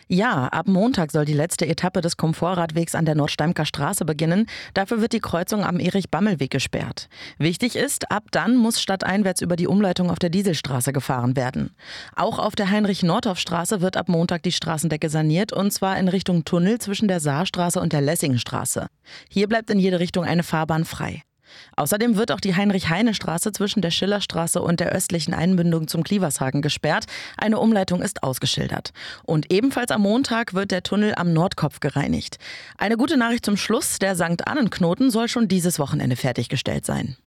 Ja, ab Montag soll die letzte Etappe des Komfortradwegs an der Nordsteimker Straße beginnen. Dafür wird die Kreuzung am Erich-Bammel-Weg gesperrt. Wichtig ist, ab dann muss stadteinwärts über die Umleitung auf der Dieselstraße gefahren werden. Auch auf der Heinrich-Nordhoff-Straße wird ab Montag die Straßendecke saniert, und zwar in Richtung Tunnel zwischen der Saarstraße und der Lessingstraße. Hier bleibt in jede Richtung eine Fahrbahn frei. Außerdem wird auch die Heinrich-Heine-Straße zwischen der Schillerstraße und der östlichen Einmündung zum Klievershagen gesperrt. Eine Umleitung ist ausgeschildert. Und ebenfalls am Montag wird der Tunnel am Nordkopf gereinigt. Eine gute Nachricht zum Schluss: Der St. Annen-Knoten soll schon dieses Wochenende fertiggestellt sein.